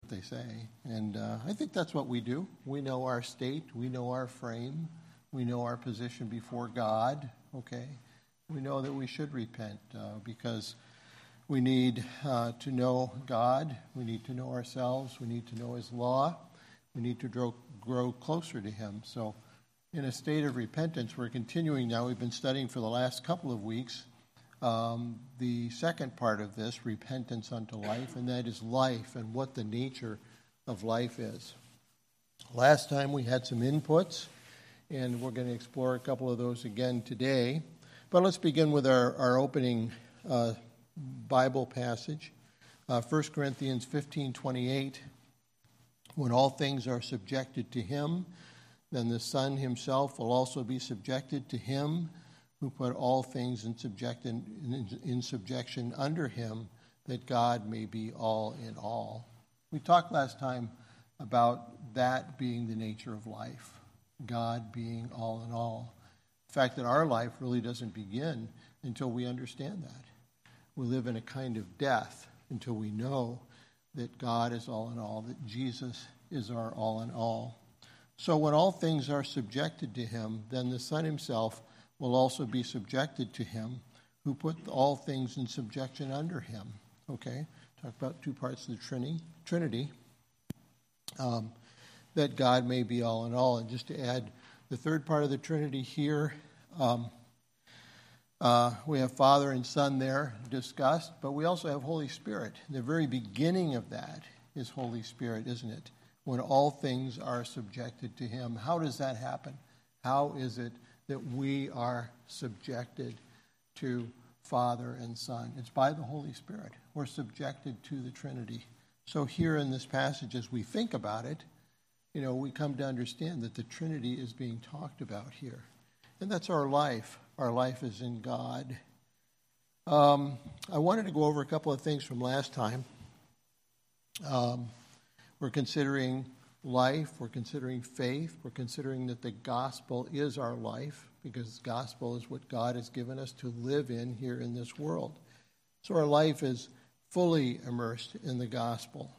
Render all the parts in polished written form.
they say. And I think that's what we do. We know our state. We know our frame. We know our position before God, okay? We know that we should repent because we need to know God. We need to know ourselves. We need to know His law. We need to grow closer to Him. So in a state of repentance, we're continuing now. We've been studying for the last couple of weeks the second part of this, repentance unto life, and that is life and what the nature of life is. Last time we had some inputs, and we're going to explore a couple of those again today. But let's begin with our opening Bible passage, 1 Corinthians 15:28. When all things are subjected to Him, then the Son Himself will also be subjected to Him who put all things in subjection under Him, that God may be all in all. We talked last time about that being the nature of life, God being all in all. The fact that our life really doesn't begin until we understand that. We live in a kind of death until we know that God is all in all, that Jesus is our all in all. So when all things are subjected to Him, then the Son Himself will also be subjected to Him who put all things in subjection under Him. Okay? Talk about two parts of the Trinity. That God may be all in all. And just to add the third part of the Trinity here, we have Father and Son there discussed, but we also have Holy Spirit. The very beginning of that is Holy Spirit, isn't it? When all things are subjected to Him. How does that happen? How is it that we are subjected to Father and Son? It's by the Holy Spirit. We're subjected to the Trinity. So here in this passage, as we think about it, we come to understand that the Trinity is being talked about here. And that's our life. Our life is in God. I wanted to go over a couple of things from last time. We're considering life. We're considering faith. We're considering that the gospel is our life, because the gospel is what God has given us to live in here in this world. So our life is fully immersed in the gospel.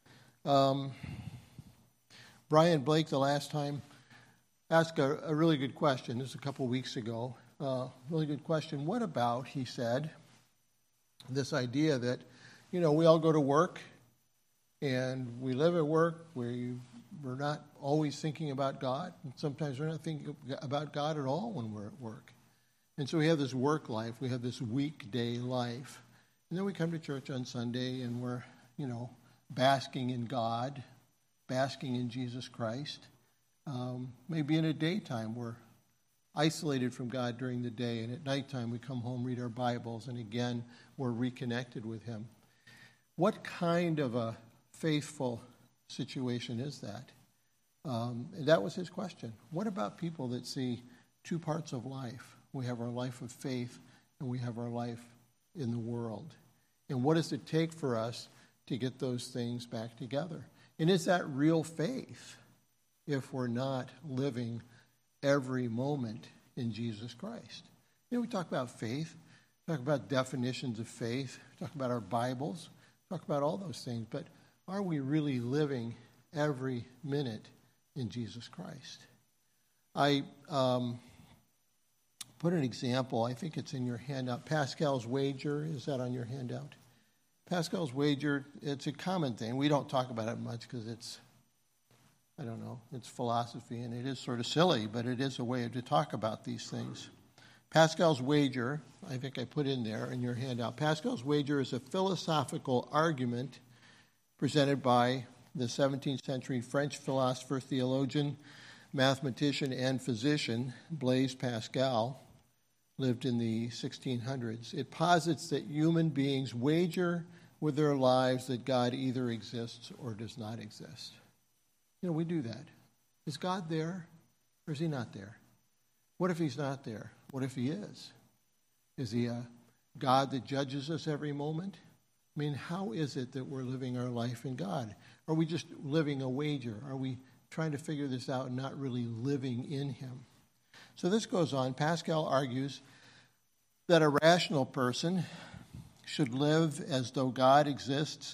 Brian Blake, the last time, asked a really good question. This was a couple of weeks ago. Really good question. What about, he said, this idea that, we all go to work and we live at work. We're not always thinking about God. And sometimes we're not thinking about God at all when we're at work. And so we have this work life. We have this weekday life. And then we come to church on Sunday and we're, basking in God, basking in Jesus Christ. Maybe in a daytime we're isolated from God during the day, and at nighttime we come home, read our Bibles, and again we're reconnected with Him. What kind of a faithful situation is that? That was his question. What about people that see two parts of life? We have our life of faith, and we have our life in the world. And what does it take for us to get those things back together? And is that real faith if we're not living every moment in Jesus Christ? We talk about faith, talk about definitions of faith, talk about our Bibles, talk about all those things, but are we really living every minute in Jesus Christ? I put an example, I think it's in your handout, Pascal's wager. Is that on your handout? Pascal's wager, it's a common thing. We don't talk about it much because it's philosophy, and it is sort of silly, but it is a way to talk about these things. Pascal's wager, I think I put in there in your handout. Pascal's wager is a philosophical argument presented by the 17th century French philosopher, theologian, mathematician, and physician, Blaise Pascal, lived in the 1600s. It posits that human beings wager with their lives that God either exists or does not exist. We do that. Is God there or is He not there? What if He's not there? What if He is? Is He a God that judges us every moment? How is it that we're living our life in God? Are we just living a wager? Are we trying to figure this out and not really living in Him? So this goes on. Pascal argues that a rational person should live as though God exists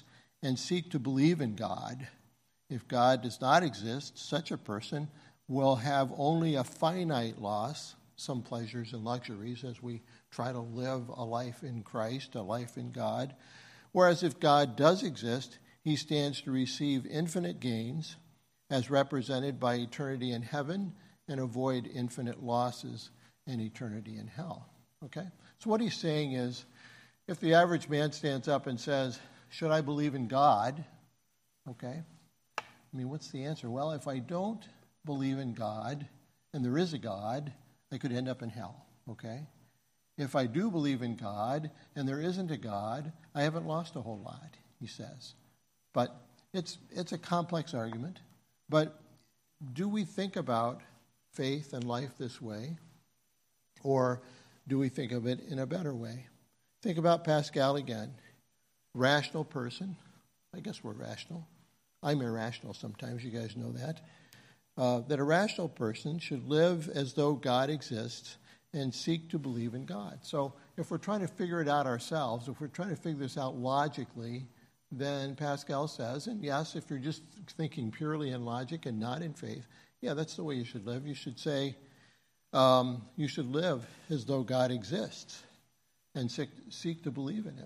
and seek to believe in God. If God does not exist, such a person will have only a finite loss, some pleasures and luxuries as we try to live a life in Christ, a life in God. Whereas if God does exist, he stands to receive infinite gains as represented by eternity in heaven and avoid infinite losses and eternity in hell. Okay? So what he's saying is, if the average man stands up and says, should I believe in God? Okay? I mean, what's the answer? Well, if I don't believe in God, and there is a God, I could end up in hell. Okay? If I do believe in God, and there isn't a God, I haven't lost a whole lot, he says. But it's a complex argument. But do we think about faith and life this way? Or do we think of it in a better way? Think about Pascal again. Rational person. I guess we're rational. I'm irrational sometimes, you guys know that. That a rational person should live as though God exists and seek to believe in God. So if we're trying to figure it out ourselves, if we're trying to figure this out logically, then Pascal says, and yes, if you're just thinking purely in logic and not in faith, yeah, that's the way you should live. You should say, you should live as though God exists and seek to believe in him.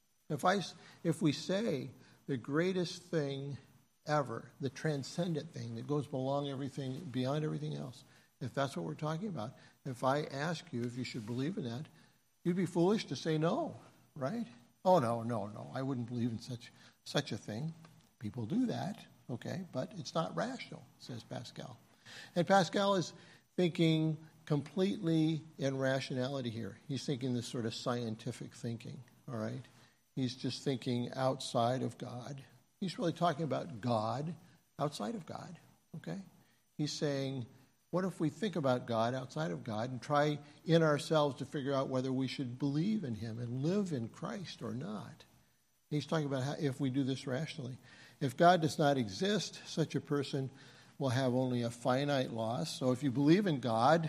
If we say the greatest thing ever, the transcendent thing that goes beyond everything else, if that's what we're talking about, if I ask you if you should believe in that, you'd be foolish to say no, right? Oh, no, I wouldn't believe in such a thing. People do that, okay, but it's not rational, says Pascal. And Pascal is thinking completely in rationality here. He's thinking this sort of scientific thinking, all right? He's just thinking outside of God. He's really talking about God outside of God, okay? He's saying, what if we think about God outside of God and try in ourselves to figure out whether we should believe in him and live in Christ or not? He's talking about how if we do this rationally. If God does not exist, such a person will have only a finite loss. So if you believe in God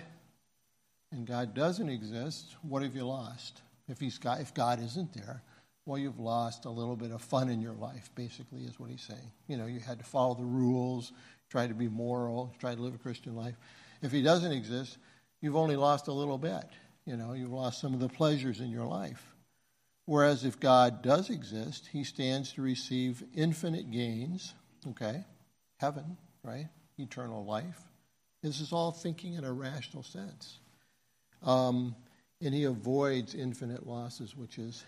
and God doesn't exist, what have you lost? If God isn't there, well, you've lost a little bit of fun in your life, basically, is what he's saying. You know, you had to follow the rules, try to be moral, try to live a Christian life. If he doesn't exist, you've only lost a little bit. You know, you've lost some of the pleasures in your life. Whereas if God does exist, he stands to receive infinite gains, okay? Heaven, right? Eternal life. This is all thinking in a rational sense. And he avoids infinite losses, which is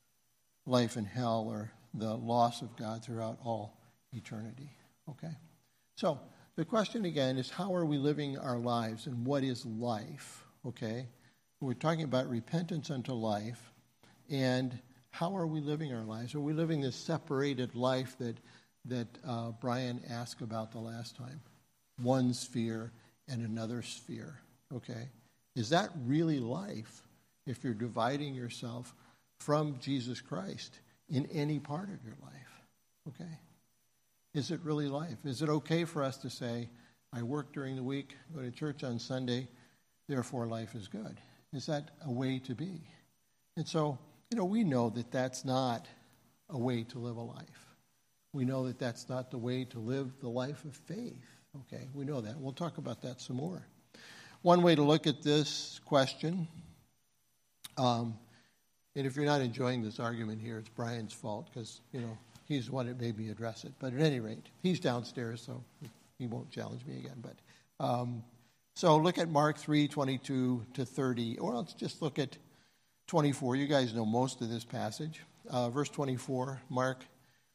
life in hell or the loss of God throughout all eternity, okay? So the question again is, how are we living our lives and what is life, okay? We're talking about repentance unto life, and how are we living our lives? Are we living this separated life that Brian asked about the last time? One sphere and another sphere, okay? Is that really life if you're dividing yourself from Jesus Christ in any part of your life, okay? Is it really life? Is it okay for us to say, I work during the week, go to church on Sunday, therefore life is good? Is that a way to be? And so, you know, we know that that's not a way to live a life. We know that that's not the way to live the life of faith, okay? We know that. We'll talk about that some more. One way to look at this question, and if you're not enjoying this argument here, it's Brian's fault because, you know, he's the one that made me address it. But at any rate, he's downstairs, so he won't challenge me again. But so look at Mark 3:22 to 30, or let's just look at 24. You guys know most of this passage. Verse 24, Mark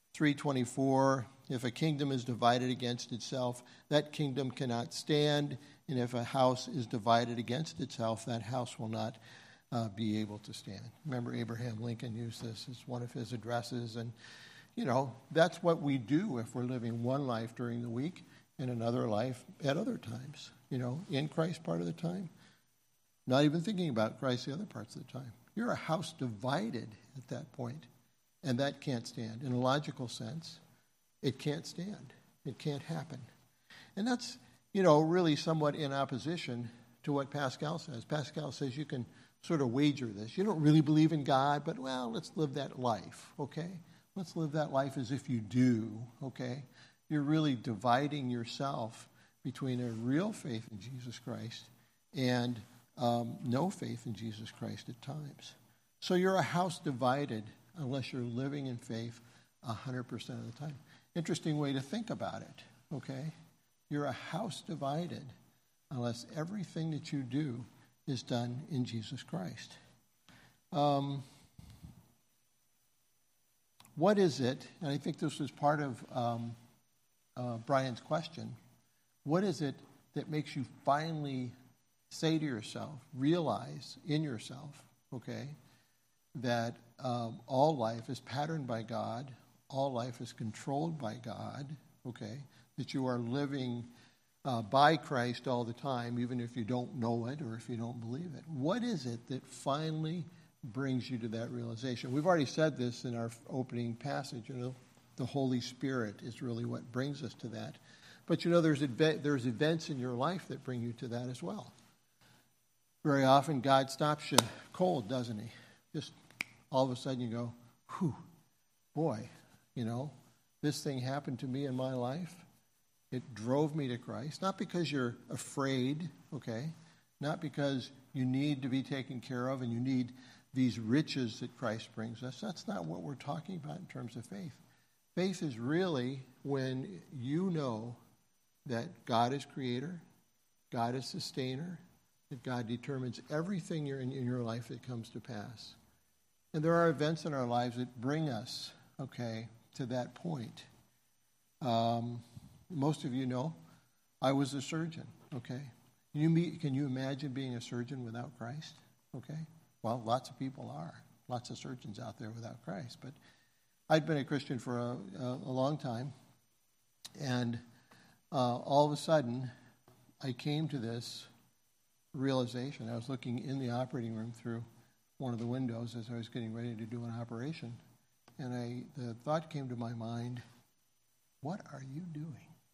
3:24, if a kingdom is divided against itself, that kingdom cannot stand. And if a house is divided against itself, that house will not be able to stand. Remember, Abraham Lincoln used this as one of his addresses. And, you know, that's what we do if we're living one life during the week and another life at other times. You know, in Christ part of the time, not even thinking about Christ the other parts of the time. You're a house divided at that point, and that can't stand. In a logical sense, it can't stand. It can't happen. And that's, you know, really somewhat in opposition to what Pascal says. Pascal says you can sort of wager this. You don't really believe in God, but, well, let's live that life, okay? Let's live that life as if you do, okay? You're really dividing yourself between a real faith in Jesus Christ and no faith in Jesus Christ at times. So you're a house divided unless you're living in faith 100% of the time. Interesting way to think about it, okay? You're a house divided unless everything that you do is done in Jesus Christ. What is it, and I think this was part of Brian's question, what is it that makes you finally say to yourself, realize in yourself, okay, that all life is patterned by God, all life is controlled by God, okay, that you are living by Christ all the time, even if you don't know it or if you don't believe it? What is it that finally brings you to that realization? We've already said this in our opening passage. The Holy Spirit is really what brings us to that. But there's events in your life that bring you to that as well. Very often God stops you cold, doesn't he? Just all of a sudden you go, whew, boy, this thing happened to me in my life. It drove me to Christ, not because you're afraid, okay? Not because you need to be taken care of and you need these riches that Christ brings us. That's not what we're talking about in terms of faith. Faith is really when you know that God is creator, God is sustainer, that God determines everything in your life that comes to pass. And there are events in our lives that bring us, okay, to that point. Most of you know I was a surgeon, okay? Can you imagine being a surgeon without Christ? Okay? Well, lots of people are. Lots of surgeons out there without Christ. But I'd been a Christian for a long time, and all of a sudden, I came to this realization. I was looking in the operating room through one of the windows as I was getting ready to do an operation, and the thought came to my mind, what are you doing?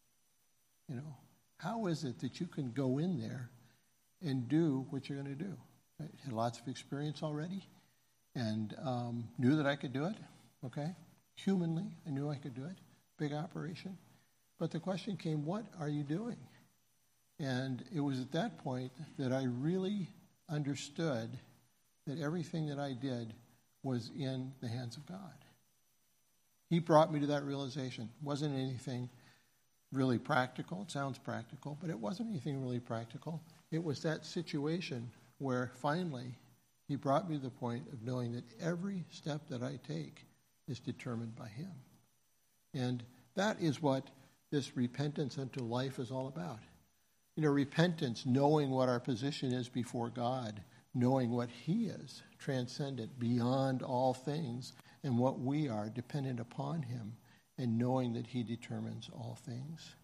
How is it that you can go in there and do what you're going to do? I had lots of experience already and knew that I could do it, okay? Humanly, I knew I could do it. Big operation. But the question came, what are you doing? And it was at that point that I really understood that everything that I did was in the hands of God. He brought me to that realization. It wasn't anything really practical. It sounds practical, but it wasn't anything really practical. It was that situation where finally he brought me to the point of knowing that every step that I take is determined by him. And that is what this repentance unto life is all about. Repentance, knowing what our position is before God, knowing what he is, transcendent, beyond all things, and what we are, dependent upon him, and knowing that he determines all things.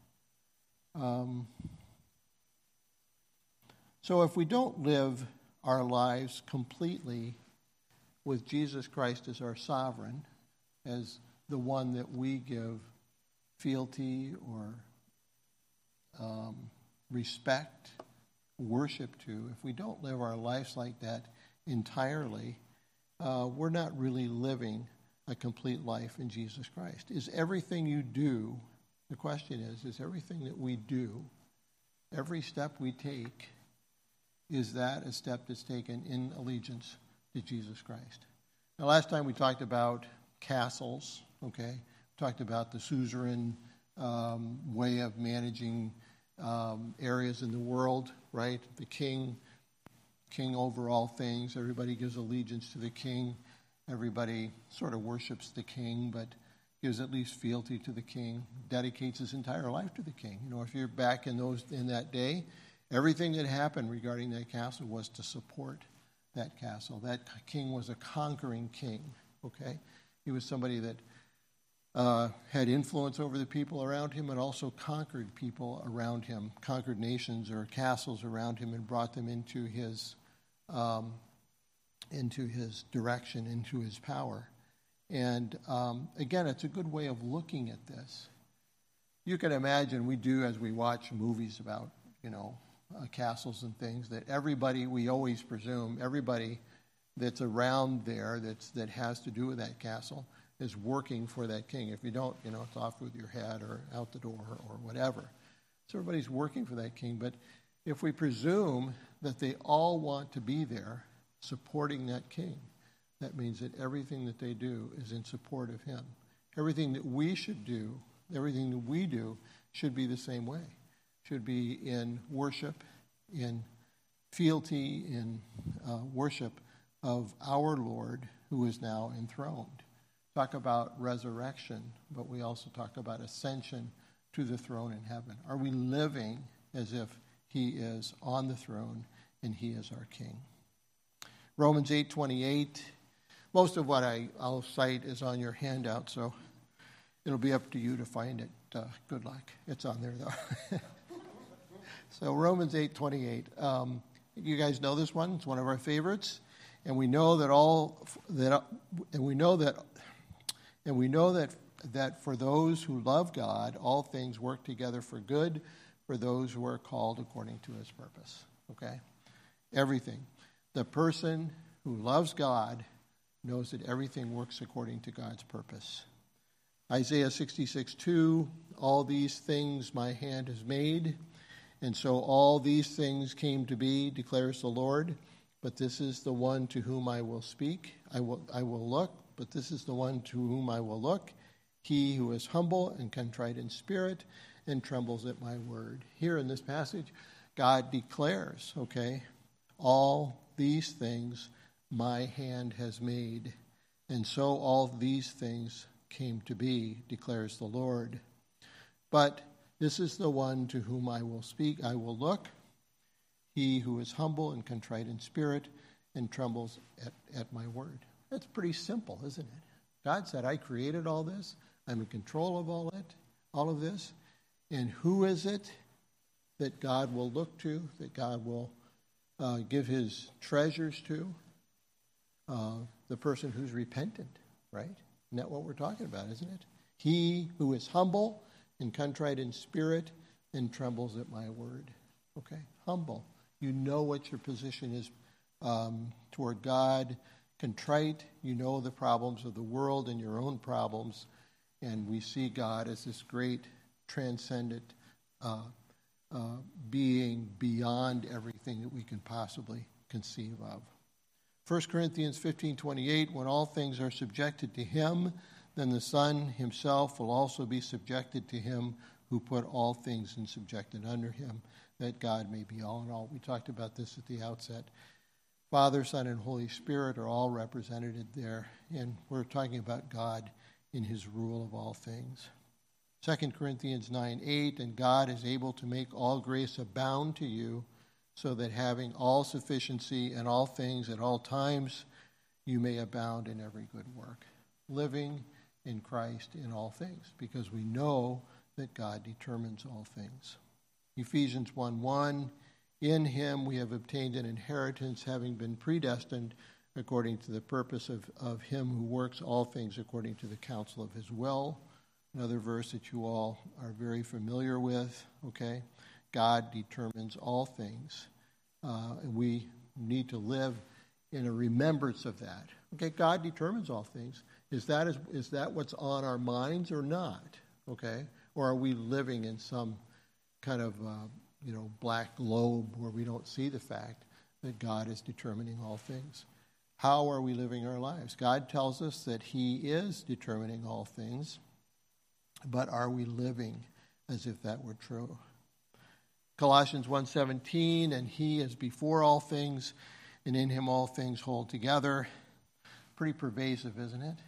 So if we don't live our lives completely with Jesus Christ as our sovereign, as the one that we give fealty or respect, worship to, if we don't live our lives like that entirely, we're not really living a complete life in Jesus Christ. Is everything you do, the question is everything that we do, every step we take, is that a step that's taken in allegiance to Jesus Christ? Now, last time we talked about castles, okay? We talked about the suzerain way of managing areas in the world, right? The king over all things. Everybody gives allegiance to the king. Everybody sort of worships the king, but gives at least fealty to the king, dedicates his entire life to the king. If you're back in that day, everything that happened regarding that castle was to support that castle. That king was a conquering king, okay? He was somebody that had influence over the people around him and also conquered people around him, conquered nations or castles around him and brought them into his direction, into his power. And again, it's a good way of looking at this. You can imagine we do as we watch movies about, castles and things, that everybody, we always presume, everybody that's around there that has to do with that castle, is working for that king. If you don't, it's off with your head or out the door or whatever. So everybody's working for that king. But if we presume that they all want to be there supporting that king, that means that everything that they do is in support of him. Everything that we should do, everything that we do should be the same way. Should be in worship, in fealty, in worship of our Lord who is now enthroned. Talk about resurrection, but we also talk about ascension to the throne in heaven. Are we living as if he is on the throne and he is our king? Romans 8:28. Most of what I'll cite is on your handout, so it'll be up to you to find it. Good luck. It's on there, though. So Romans 8:28. You guys know this one. It's one of our favorites. And we know that for those who love God, all things work together for good for those who are called according to his purpose. Okay? Everything. The person who loves God knows that everything works according to God's purpose. Isaiah 66:2, all these things my hand has made, and so all these things came to be, declares the Lord. But this is the one to whom I will speak. I will look, but this is the one to whom I will look. He who is humble and contrite in spirit and trembles at my word. Here in this passage, God declares, all these things my hand has made, and so all these things came to be, declares the Lord. But this is the one to whom I will speak. I will look. He who is humble and contrite in spirit and trembles at my word. That's pretty simple, isn't it? God said, I created all this. I'm in control of all of this. And who is it that God will look to, that God will give his treasures to? The person who's repentant, right? Isn't that what we're talking about, isn't it? He who is humble and contrite in spirit and trembles at my word. Humble. You know what your position is toward God. Contrite, you know the problems of the world and your own problems. And we see God as this great transcendent being beyond everything that we can possibly conceive of. 1 Corinthians 15:28, when all things are subjected to him, then the Son himself will also be subjected to him who put all things in subjection under him, that God may be all in all. We talked about this at the outset. Father, Son, and Holy Spirit are all represented there, and we're talking about God in his rule of all things. 2 Corinthians 9:8, and God is able to make all grace abound to you, so that having all sufficiency in all things at all times, you may abound in every good work. Living in Christ in all things, because we know that God determines all things. Ephesians 1:1, in him we have obtained an inheritance, having been predestined according to the purpose of him who works all things according to the counsel of his will. Another verse that you all are very familiar with, God determines all things. And we need to live in a remembrance of that. God determines all things. Is that what's on our minds or not? Or are we living in some kind of black globe where we don't see the fact that God is determining all things? How are we living our lives? God tells us that he is determining all things, but are we living as if that were true? Colossians 1:17, and he is before all things, and in him all things hold together. Pretty pervasive, isn't it?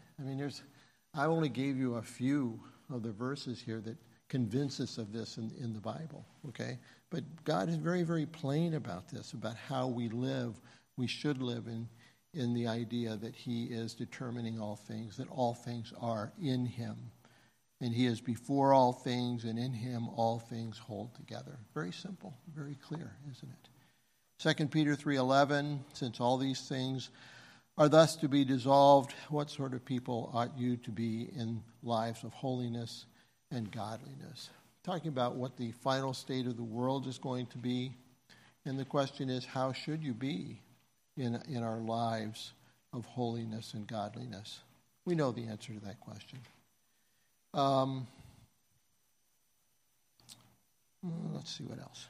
I only gave you a few of the verses here that convince us of this in the Bible, But God is very, very plain about this, about how we live. We should live in the idea that he is determining all things, that all things are in him. And he is before all things, and in him all things hold together. Very simple, very clear, isn't it? 2 Peter 3:11, since all these things are thus to be dissolved, what sort of people ought you to be in lives of holiness and godliness? Talking about what the final state of the world is going to be. And the question is, how should you be in our lives of holiness and godliness? We know the answer to that question. Let's see what else.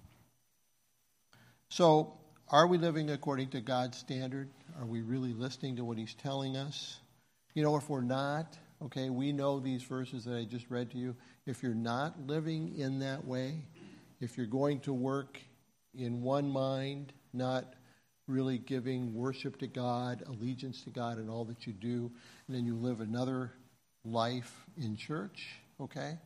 So, are we living according to God's standard? Are we really listening to what he's telling us? If we're not, okay, we know these verses that I just read to you. If you're not living in that way, if you're going to work in one mind, not really giving worship to God, allegiance to God in all that you do, and then you live another life in church, okay?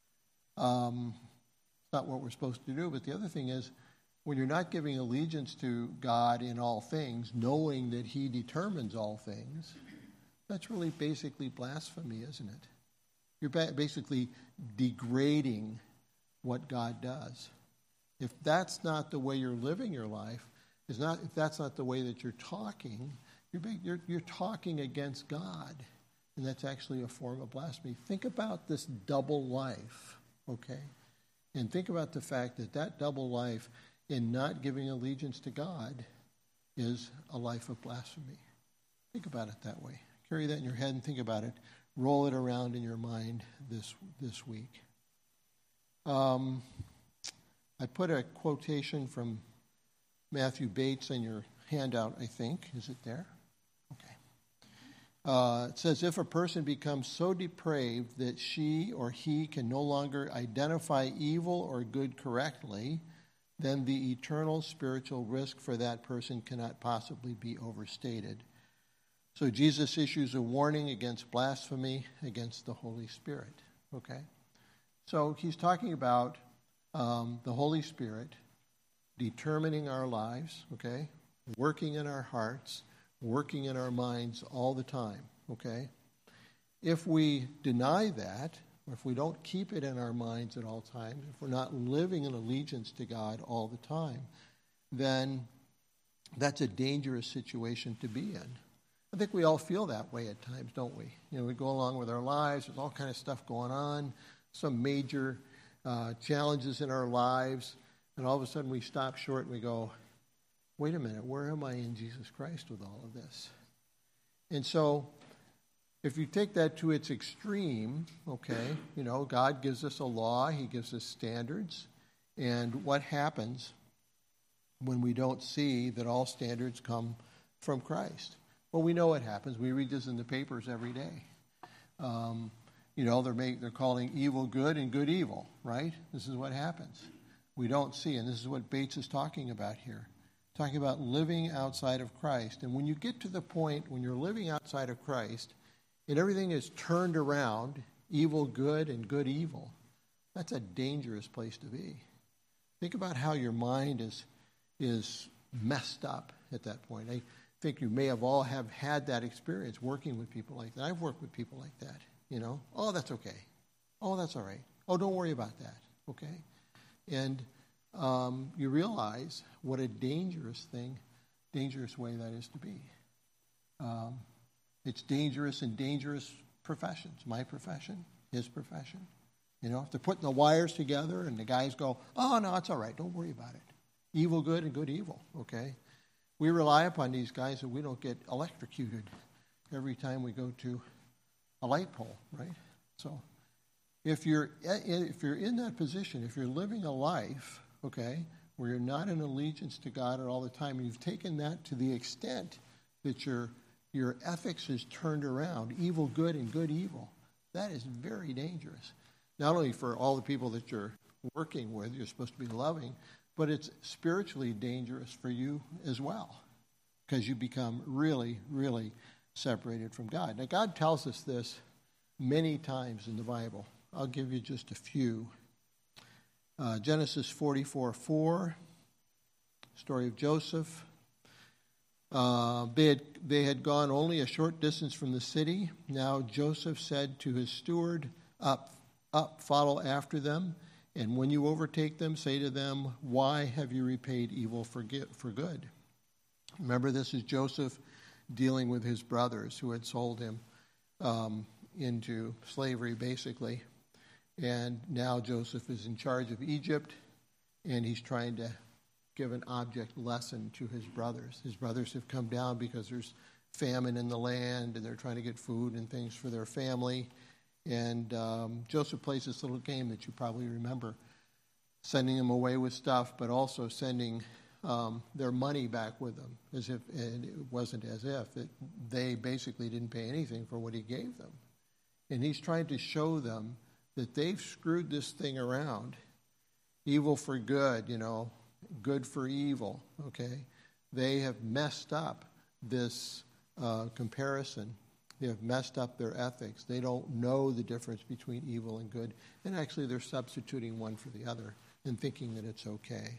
It's not what we're supposed to do, but the other thing is, when you're not giving allegiance to God in all things, knowing that he determines all things, that's really basically blasphemy, isn't it? You're basically degrading what God does. If that's not the way you're living your life, if that's not the way that you're talking, you're talking against God, and that's actually a form of blasphemy. Think about this double life, okay? And think about the fact that double life in not giving allegiance to God is a life of blasphemy. Think about it that way. Carry that in your head and think about it. Roll it around in your mind this week. I put a quotation from Matthew Bates in your handout, I think. Is it there? Okay. It says, if a person becomes so depraved that she or he can no longer identify evil or good correctly, then the eternal spiritual risk for that person cannot possibly be overstated. So Jesus issues a warning against blasphemy against the Holy Spirit. Okay? So he's talking about the Holy Spirit determining our lives, okay? Working in our hearts, working in our minds all the time, okay? If we deny that, or if we don't keep it in our minds at all times, if we're not living in allegiance to God all the time, then that's a dangerous situation to be in. I think we all feel that way at times, don't we? We go along with our lives, there's all kind of stuff going on, some major challenges in our lives, and all of a sudden we stop short and we go, wait a minute, where am I in Jesus Christ with all of this? And so, if you take that to its extreme, okay, God gives us a law, he gives us standards, and what happens when we don't see that all standards come from Christ? Well, we know what happens. We read this in the papers every day. They're calling evil good and good evil, right? This is what happens. We don't see, and this is what Bates is talking about here. Talking about living outside of Christ. And when you get to the point when you're living outside of Christ, and everything is turned around, evil good and good evil, that's a dangerous place to be. Think about how your mind is messed up at that point. I think you may have all had that experience working with people like that. I've worked with people like that, Oh, that's okay. Oh, that's all right. Oh, don't worry about that, okay? And you realize what a dangerous way that is to be. It's dangerous in dangerous professions. My profession, his profession. If they're putting the wires together and the guys go, oh, no, it's all right. Don't worry about it. Evil good and good evil, okay? We rely upon these guys so we don't get electrocuted every time we go to a light pole, right? So if you're in that position, if you're living a life, okay, where you're not in allegiance to God all the time, and you've taken that to the extent that your ethics is turned around, evil good and good evil, that is very dangerous. Not only for all the people that you're working with, you're supposed to be loving, but it's spiritually dangerous for you as well, because you become really, really separated from God. Now, God tells us this many times in the Bible. I'll give you just a few. Genesis 44:4, story of Joseph. They had gone only a short distance from the city. Now Joseph said to his steward, Up, follow after them. And when you overtake them, say to them, why have you repaid evil for good? Remember, this is Joseph dealing with his brothers who had sold him into slavery, basically. And now Joseph is in charge of Egypt, and he's trying to give an object lesson to his brothers. His brothers have come down because there's famine in the land, and they're trying to get food and things for their family. And Joseph plays this little game that you probably remember, sending them away with stuff, but also sending their money back with them, as if, and it wasn't as if, they basically didn't pay anything for what he gave them. And he's trying to show them that they've screwed this thing around. Evil for good, good for evil, okay? They have messed up this comparison. They have messed up their ethics. They don't know the difference between evil and good. And actually, they're substituting one for the other and thinking that it's okay.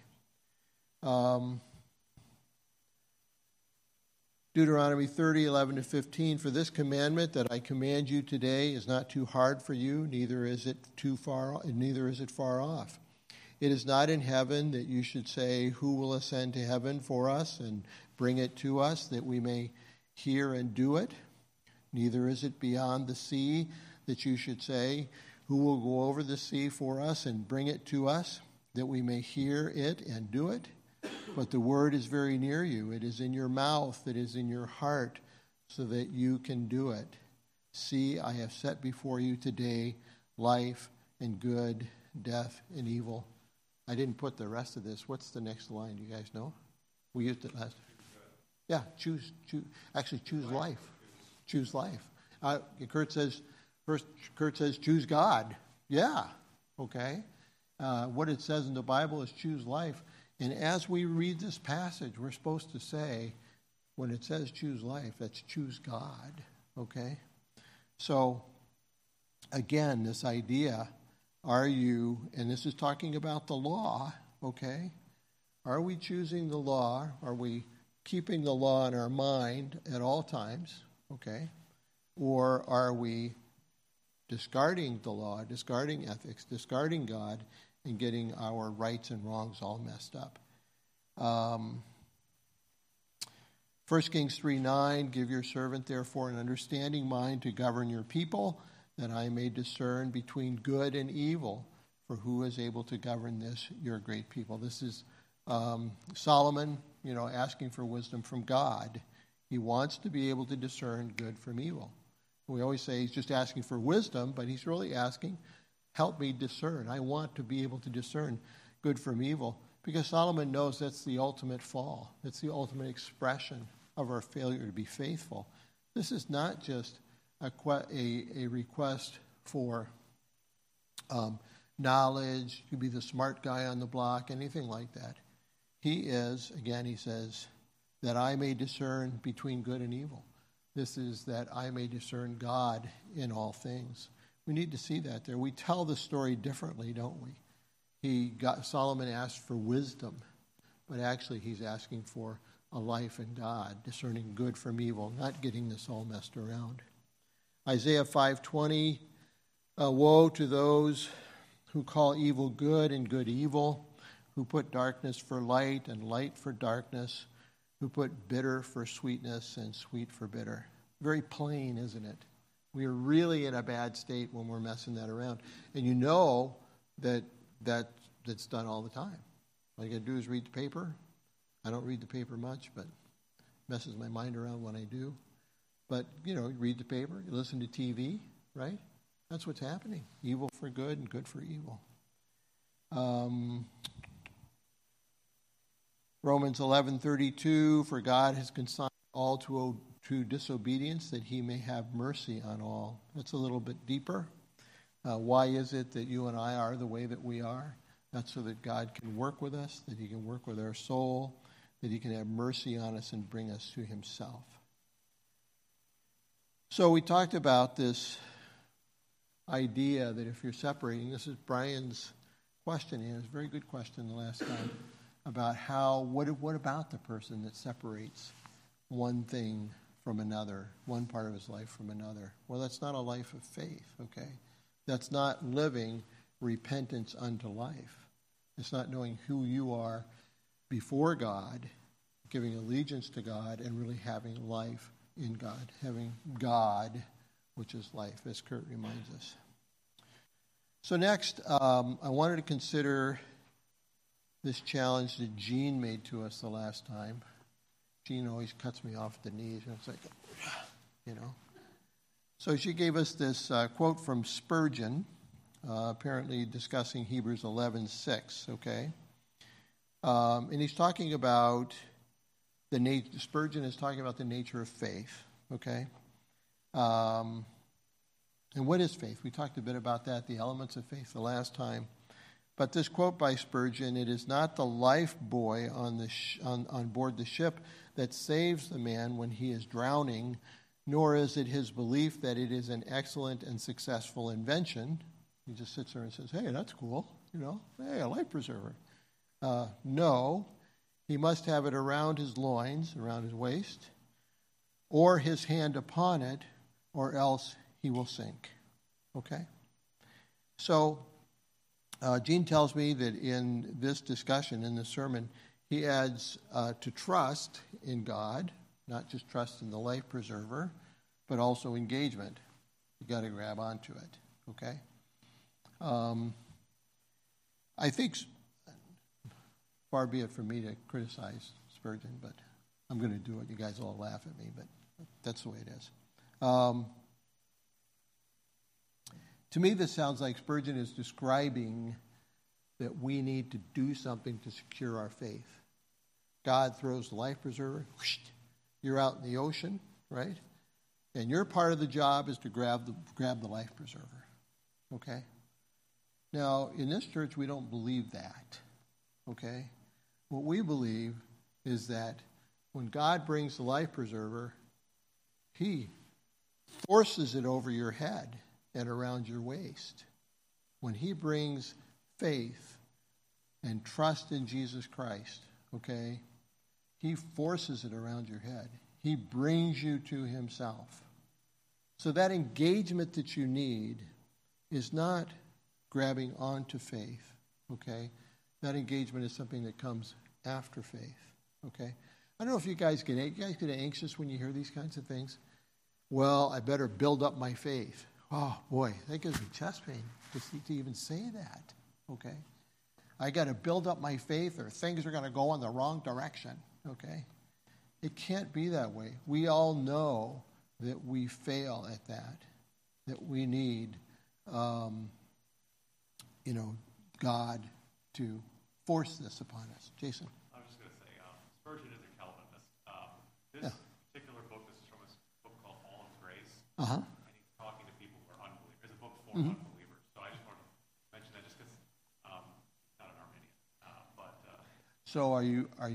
Deuteronomy 30:11-15, for this commandment that I command you today is not too hard for you, neither is it far off. It is not in heaven that you should say, who will ascend to heaven for us and bring it to us that we may hear and do it? Neither is it beyond the sea that you should say, who will go over the sea for us and bring it to us that we may hear it and do it? But the word is very near you. It is in your mouth. It is in your heart so that you can do it. See, I have set before you today life and good, death and evil. I didn't put the rest of this. What's the next line? Do you guys know? We used it last. Yeah, choose life. Choose life. Kurt says, choose God. Yeah, okay. What it says in the Bible is choose life. And as we read this passage, we're supposed to say, when it says choose life, that's choose God, okay? So, again, this idea, and this is talking about the law, okay? Are we choosing the law? Are we keeping the law in our mind at all times, okay? Or are we discarding the law, discarding ethics, discarding God, and getting our rights and wrongs all messed up? 1 Kings 3:9, give your servant therefore an understanding mind to govern your people, that I may discern between good and evil. For who is able to govern this, your great people? This is Solomon, asking for wisdom from God. He wants to be able to discern good from evil. We always say he's just asking for wisdom, but he's really asking, help me discern. I want to be able to discern good from evil, because Solomon knows that's the ultimate fall. It's the ultimate expression of our failure to be faithful. This is not just a request for knowledge, to be the smart guy on the block, anything like that. He says, that I may discern between good and evil. This is that I may discern God in all things. We need to see that there. We tell the story differently, don't we? Solomon asked for wisdom, but actually he's asking for a life in God, discerning good from evil, not getting this all messed around. Isaiah 5:20, woe to those who call evil good and good evil, who put darkness for light and light for darkness, who put bitter for sweetness and sweet for bitter. Very plain, isn't it? We are really in a bad state when we're messing that around. And you know that's done all the time. All you got to do is read the paper. I don't read the paper much, but messes my mind around when I do. But, you read the paper, you listen to TV, right? That's what's happening. Evil for good and good for evil. Romans 11:32, for God has consigned all to disobedience, that he may have mercy on all. That's a little bit deeper. Why is it that you and I are the way that we are? That's so that God can work with us, that he can work with our soul, that he can have mercy on us and bring us to himself. So we talked about this idea that if you're separating, this is Brian's question, and it was a very good question the last time, about what about the person that separates one thing from another, one part of his life from another? Well, that's not a life of faith, okay? That's not living repentance unto life. It's not knowing who you are before God, giving allegiance to God, and really having life in God, having God, which is life, as Kurt reminds us. So next, I wanted to consider this challenge that Gene made to us the last time. Jean always cuts me off at the knees, and it's like, you know. So she gave us this quote from Spurgeon, apparently discussing Hebrews 11:6, okay? And he's talking about Spurgeon is talking about the nature of faith, okay? And what is faith? We talked a bit about that, the elements of faith, the last time. But this quote by Spurgeon, it is not the life buoy on board the ship that saves the man when he is drowning, nor is it his belief that it is an excellent and successful invention. He just sits there and says, hey, that's cool, you know, hey, a life preserver. No, he must have it around his loins, around his waist, or his hand upon it, or else he will sink. Okay? So, Gene tells me that in this discussion, in this sermon, he adds to trust in God, not just trust in the life preserver, but also engagement. You've got to grab onto it. Okay? I think, far be it from me to criticize Spurgeon, but I'm going to do it. You guys all laugh at me, but that's the way it is. To me, this sounds like Spurgeon is describing that we need to do something to secure our faith. God throws the life preserver. Whoosh, you're out in the ocean, right? And your part of the job is to grab the life preserver. Okay? Now, in this church, we don't believe that. Okay? What we believe is that when God brings the life preserver, he forces it over your head and around your waist. When he brings faith and trust in Jesus Christ, okay, he forces it around your head. He brings you to himself. So that engagement that you need is not grabbing onto faith, okay? That engagement is something that comes after faith, okay? I don't know if you guys get anxious when you hear these kinds of things. Well, I better build up my faith. Oh, boy, that gives me chest pain to even say that, okay? I got to build up my faith or things are going to go in the wrong direction, okay? It can't be that way. We all know that we fail at that we need, God to force this upon us. Jason? I was just going to say, Spurgeon is a Calvinist. This particular book, this is from a book called Fallen Grace. Uh-huh. And he's talking to people who are unbelievers. It's a book for unbelievers. So I just wanted to mention that just because not an Arminian. So are you I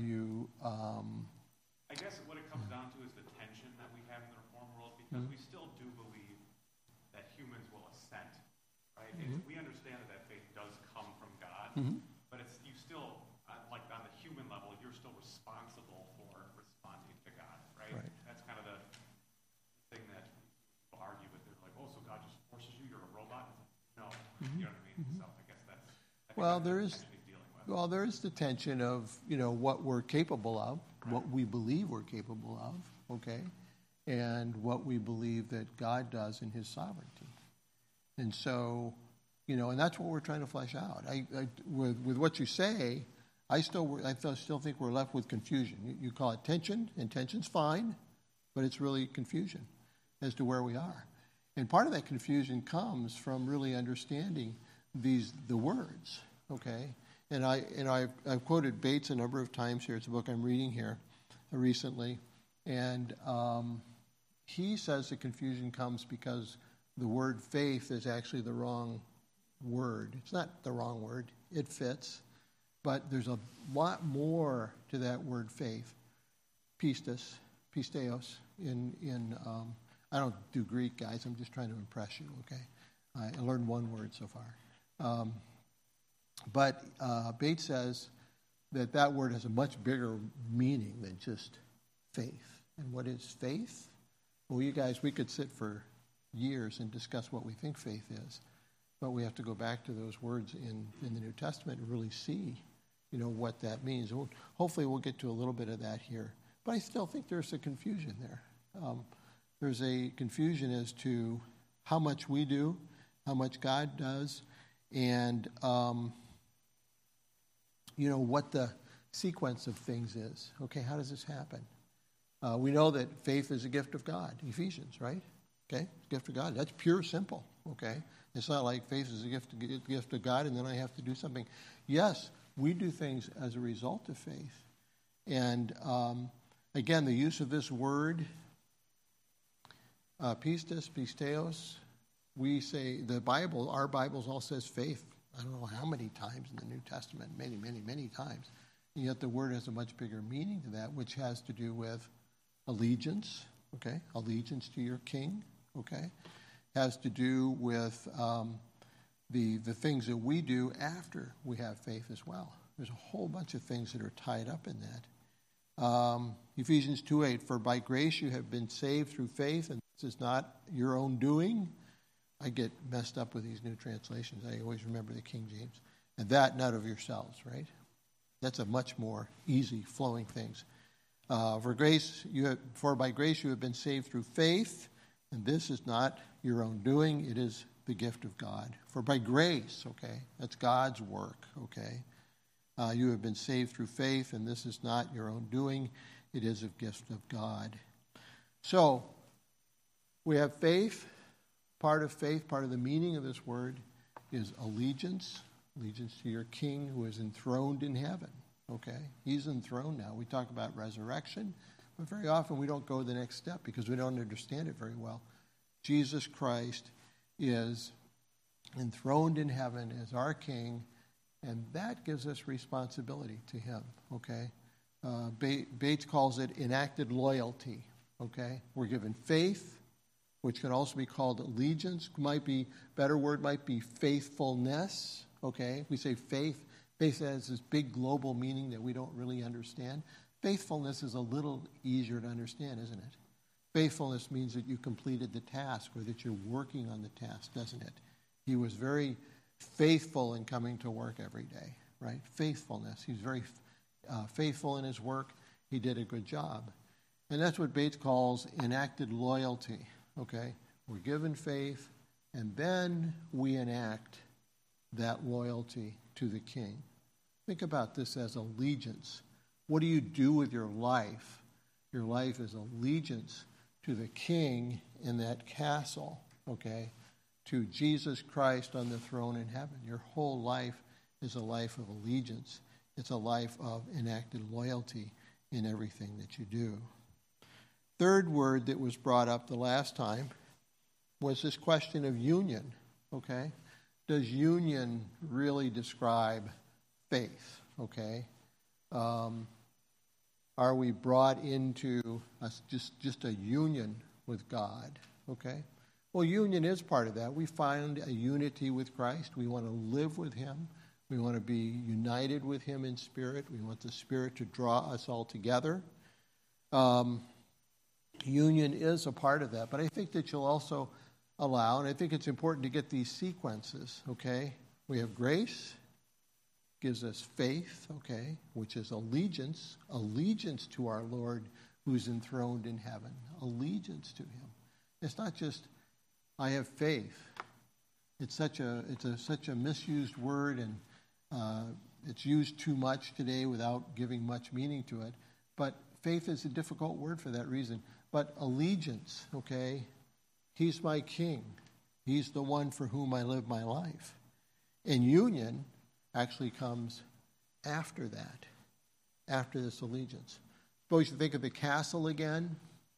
guess what it comes down to is the tension that we have in the Reformed world, because we still do believe that humans will assent, right? We understand that faith does come from God, but you still, like on the human level, you're still responsible for responding to God, right? That's kind of the thing that people argue with. They're like, oh, so God just forces you? You're a robot? No, you know what I mean? So I guess that's there is. Well, there is the tension of, what we're capable of, what we believe we're capable of, okay, and what we believe that God does in his sovereignty. And so, and that's what we're trying to flesh out. With what you say, I still think we're left with confusion. You call it tension, and tension's fine, but it's really confusion as to where we are. And part of that confusion comes from really understanding the words, okay? And I've quoted Bates a number of times here. It's a book I'm reading here recently. And he says the confusion comes because the word faith is actually the wrong word. It's not the wrong word. It fits. But there's a lot more to that word faith. Pisteos. I don't do Greek, guys. I'm just trying to impress you, okay? I learned one word so far. But Bates says that word has a much bigger meaning than just faith. And what is faith? Well, you guys, we could sit for years and discuss what we think faith is. But we have to go back to those words in the New Testament and really see, what that means. Hopefully we'll get to a little bit of that here. But I still think there's a confusion there. There's a confusion as to how much we do, how much God does, and what the sequence of things is. Okay, how does this happen? We know that faith is a gift of God, Ephesians, right? Okay, gift of God. That's pure, simple, okay? It's not like faith is a gift of God and then I have to do something. Yes, we do things as a result of faith. And again, the use of this word, pistis, pisteos, we say, the Bible, our Bibles all says faith. I don't know how many times in the New Testament, many, many, many times. And yet the word has a much bigger meaning to that, which has to do with allegiance, okay? Allegiance to your king, okay? Has to do with the things that we do after we have faith as well. There's a whole bunch of things that are tied up in that. Ephesians 2:8, for by grace you have been saved through faith, and this is not your own doing. I get messed up with these new translations. I always remember the King James. And that not of yourselves, right? That's a much more easy flowing things. For by grace you have been saved through faith, and this is not your own doing, it is the gift of God. For by grace, okay, that's God's work, okay. You have been saved through faith, and this is not your own doing, it is a gift of God. So, we have faith. Part of faith, part of the meaning of this word is allegiance to your king who is enthroned in heaven, okay? He's enthroned now. We talk about resurrection, but very often we don't go the next step because we don't understand it very well. Jesus Christ is enthroned in heaven as our king, and that gives us responsibility to him, okay? Bates calls it enacted loyalty, okay? We're given faith, which can also be called allegiance. Better word might be faithfulness, okay? We say faith. Faith has this big global meaning that we don't really understand. Faithfulness is a little easier to understand, isn't it? Faithfulness means that you completed the task or that you're working on the task, doesn't it? He was very faithful in coming to work every day, right? Faithfulness. He's very faithful in his work. He did a good job. And that's what Bates calls enacted loyalty. Okay, we're given faith, and then we enact that loyalty to the king. Think about this as allegiance. What do you do with your life? Your life is allegiance to the king in that castle, okay, to Jesus Christ on the throne in heaven. Your whole life is a life of allegiance. It's a life of enacted loyalty in everything that you do. Third word that was brought up the last time was this question of union, okay? Does union really describe faith, okay? Are we brought into just a union with God, okay? Well, union is part of that. We find a unity with Christ. We want to live with him. We want to be united with him in spirit. We want the Spirit to draw us all together. Union is a part of that, but I think that you'll also allow, and I think it's important to get these sequences, okay? We have grace, gives us faith, okay, which is allegiance to our Lord who's enthroned in heaven, allegiance to him. It's not just, I have faith. It's such a misused word, and it's used too much today without giving much meaning to it, but faith is a difficult word for that reason. But allegiance, okay, he's my king. He's the one for whom I live my life. And union actually comes after that, after this allegiance. Suppose you think of the castle again.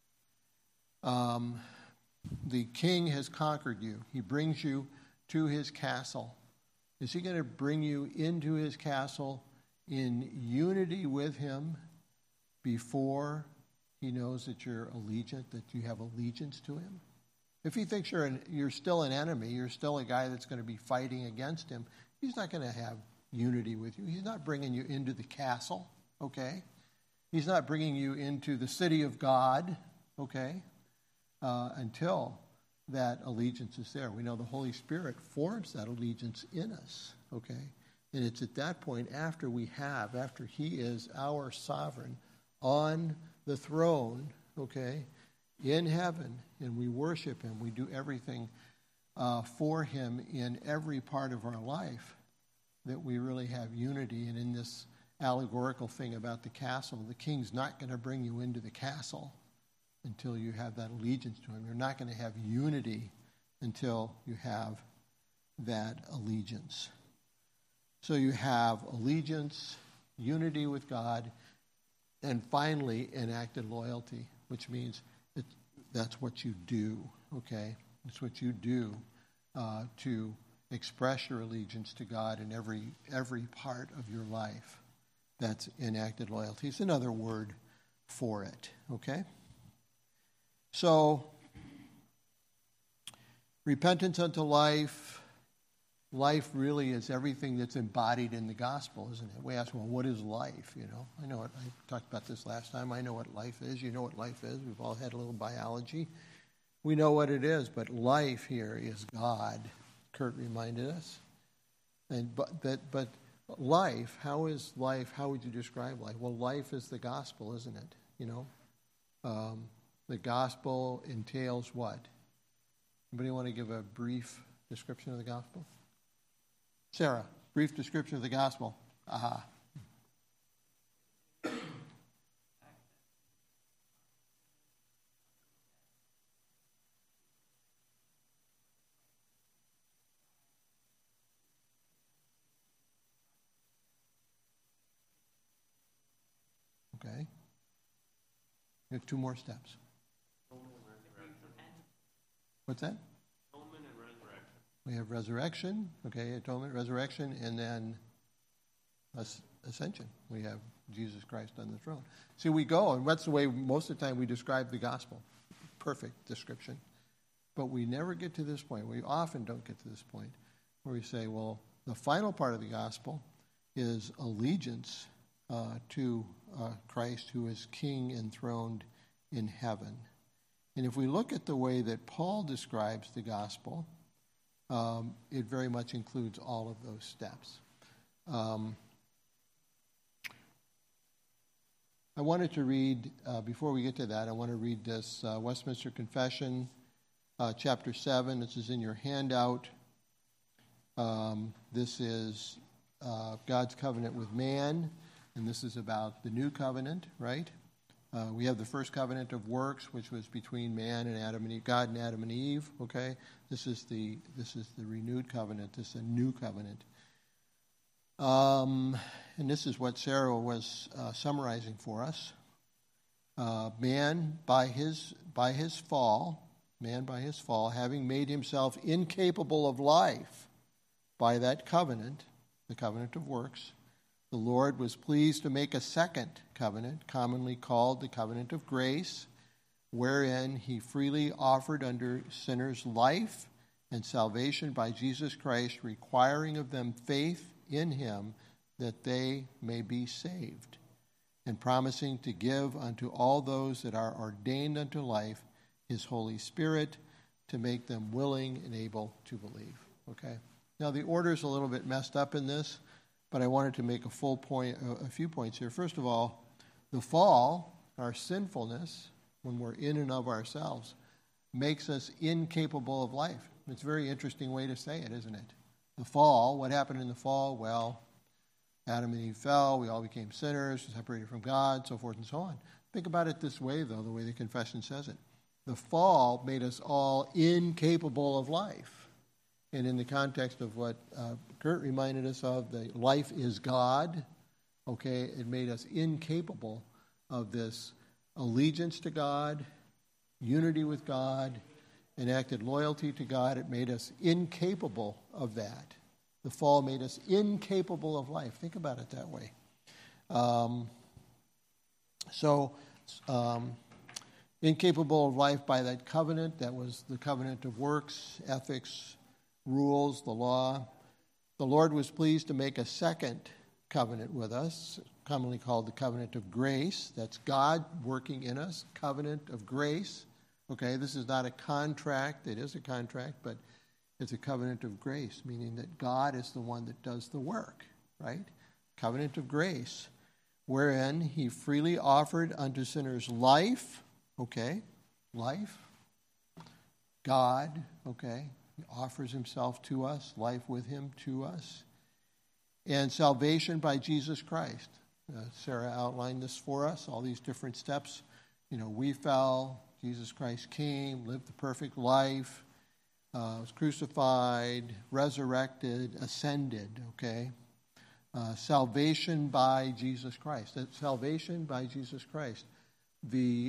The king has conquered you. He brings you to his castle. Is he going to bring you into his castle in unity with him before he knows that you're allegiant, that you have allegiance to him? If he thinks you're still an enemy, you're still a guy that's going to be fighting against him, he's not going to have unity with you. He's not bringing you into the castle, okay? He's not bringing you into the city of God, okay, until that allegiance is there. We know the Holy Spirit forms that allegiance in us, okay? And it's at that point, after he is our sovereign on the throne, okay, in heaven, and we worship him, we do everything for him in every part of our life, that we really have unity. And in this allegorical thing about the castle. The king's not going to bring you into the castle until you have that allegiance to him. You're not going to have unity until you have that allegiance. So you have allegiance, unity with God, and finally enacted loyalty, which means that's what you do, okay? It's what you do to express your allegiance to God in every part of your life. That's enacted loyalty. It's another word for it, okay? So, repentance unto life. Life really is everything that's embodied in the gospel, isn't it? We ask, well, what is life? You know, I know it. I talked about this last time. I know what life is. You know what life is. We've all had a little biology. We know what it is, but life here is God. Kurt reminded us. But life, how is life? How would you describe life? Well, life is the gospel, isn't it? You know, the gospel entails what? Anybody want to give a brief description of the gospel? Sarah, brief description of the gospel. Aha. Okay. We have two more steps. What's that? Atonement and resurrection. We have resurrection, okay, atonement, resurrection, and then ascension. We have Jesus Christ on the throne. See, we go, and that's the way most of the time we describe the gospel. Perfect description. But we never get to this point. We often don't get to this point where we say, well, the final part of the gospel is allegiance to Christ, who is King enthroned in heaven. And if we look at the way that Paul describes the gospel, it very much includes all of those steps. I wanted to read, before we get to that, I want to read this Westminster Confession, chapter 7. This is in your handout. This is God's covenant with man, and this is about the new covenant, right? We have the first covenant of works, which was between man and Adam and Eve, God and Adam and Eve. Okay, this is the renewed covenant. This is a new covenant, and this is what Sarah was summarizing for us. Man by his fall, having made himself incapable of life by that covenant, the covenant of works, the Lord was pleased to make a second covenant, commonly called the covenant of grace, wherein he freely offered unto sinners life and salvation by Jesus Christ, requiring of them faith in him that they may be saved, and promising to give unto all those that are ordained unto life his Holy Spirit, to make them willing and able to believe. Okay? Now the order's a little bit messed up in this, but I wanted to make a few points here. First of all, the fall, our sinfulness, when we're in and of ourselves, makes us incapable of life. It's a very interesting way to say it, isn't it? The fall, what happened in the fall? Well, Adam and Eve fell, we all became sinners, separated from God, so forth and so on. Think about it this way, though, the way the confession says it. The fall made us all incapable of life. And in the context of what Kurt reminded us of, the life is God, okay, it made us incapable of this allegiance to God, unity with God, enacted loyalty to God. It made us incapable of that. The fall made us incapable of life. Think about it that way. Incapable of life by that covenant. That was the covenant of works, ethics, rules, the law. The Lord was pleased to make a second covenant with us, commonly called the covenant of grace. That's God working in us, covenant of grace. Okay, this is not a contract. It is a contract, but it's a covenant of grace, meaning that God is the one that does the work, right? Covenant of grace, wherein he freely offered unto sinners life, okay, life, God, okay, he offers himself to us, life with him to us, and salvation by Jesus Christ. Sarah outlined this for us, all these different steps. We fell, Jesus Christ came, lived the perfect life, was crucified, resurrected, ascended, okay? Salvation by Jesus Christ. That's salvation by Jesus Christ. The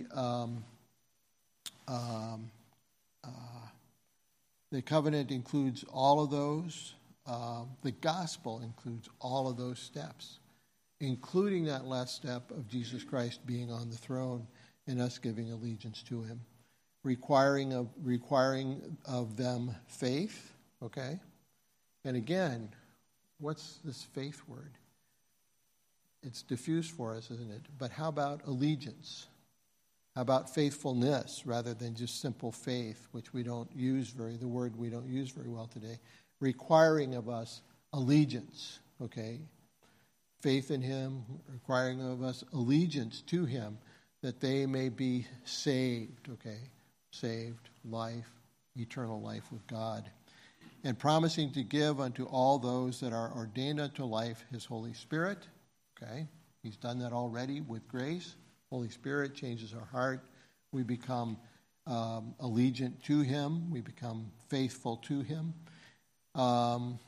covenant includes all of those. The gospel includes all of those steps, including that last step of Jesus Christ being on the throne and us giving allegiance to him, requiring of them faith, okay? And again, what's this faith word? It's diffused for us, isn't it? But how about allegiance? How about faithfulness rather than just simple faith, which we don't use the word we don't use very well today, requiring of us allegiance, okay? Faith in him, requiring of us allegiance to him, that they may be saved, okay? Saved, life, eternal life with God. And promising to give unto all those that are ordained unto life his Holy Spirit, okay? He's done that already with grace. Holy Spirit changes our heart. We become allegiant to him. We become faithful to him. So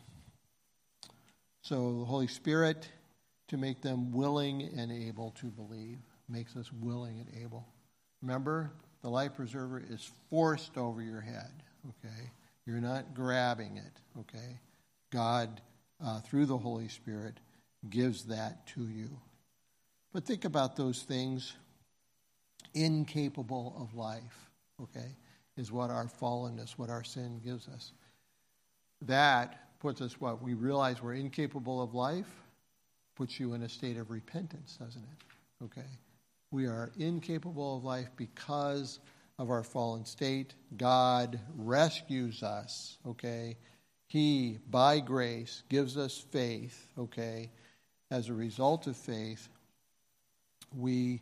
the Holy Spirit, to make them willing and able to believe, makes us willing and able. Remember, the life preserver is forced over your head, okay? You're not grabbing it, okay? God, through the Holy Spirit, gives that to you. But think about those things. Incapable of life, okay, is what our fallenness, what our sin gives us. That puts us what? We realize we're incapable of life, puts you in a state of repentance, doesn't it? Okay. We are incapable of life because of our fallen state. God rescues us, okay? He, by grace, gives us faith, okay? As a result of faith, we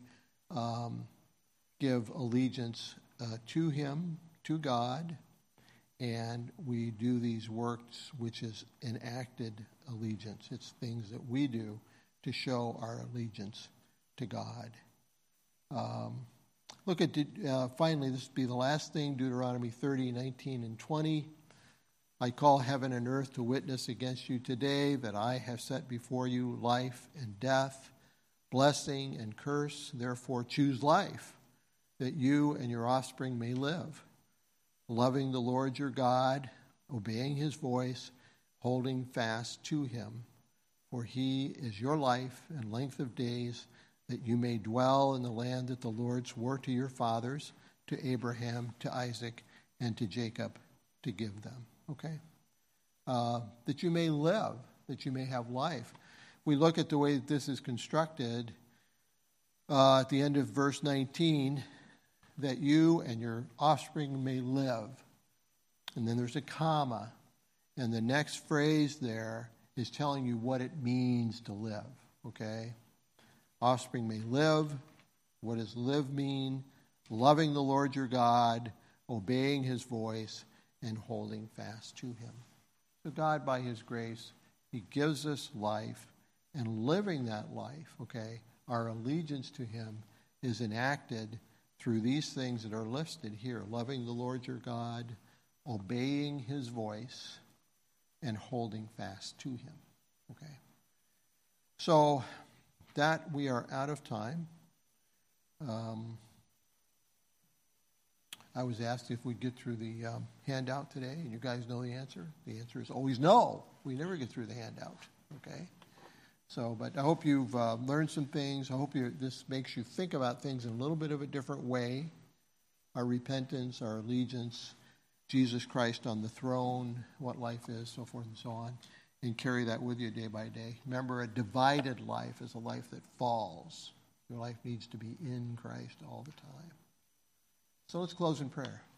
give allegiance to him, to God, and we do these works, which is enacted allegiance. It's things that we do to show our allegiance to God. Look at, finally, this will be the last thing, Deuteronomy 30, 19, and 20. I call heaven and earth to witness against you today that I have set before you life and death, blessing and curse. Therefore choose life, that you and your offspring may live, loving the Lord your God, obeying his voice, holding fast to him. For he is your life and length of days, that you may dwell in the land that the Lord swore to your fathers, to Abraham, to Isaac, and to Jacob, to give them. Okay? That you may live, that you may have life. We look at the way that this is constructed at the end of verse 19, that you and your offspring may live. And then there's a comma. And the next phrase there is telling you what it means to live. Okay? Offspring may live. What does live mean? Loving the Lord your God, obeying his voice, and holding fast to him. So God, by his grace, he gives us life, and living that life, okay, our allegiance to him is enacted through these things that are listed here: loving the Lord your God, obeying his voice, and holding fast to him. Okay. So that we are out of time. I was asked if we'd get through the handout today, and you guys know the answer. The answer is always no. We never get through the handout. Okay. So, but I hope you've learned some things. I hope this makes you think about things in a little bit of a different way. Our repentance, our allegiance, Jesus Christ on the throne, what life is, so forth and so on, and carry that with you day by day. Remember, a divided life is a life that falls. Your life needs to be in Christ all the time. So let's close in prayer.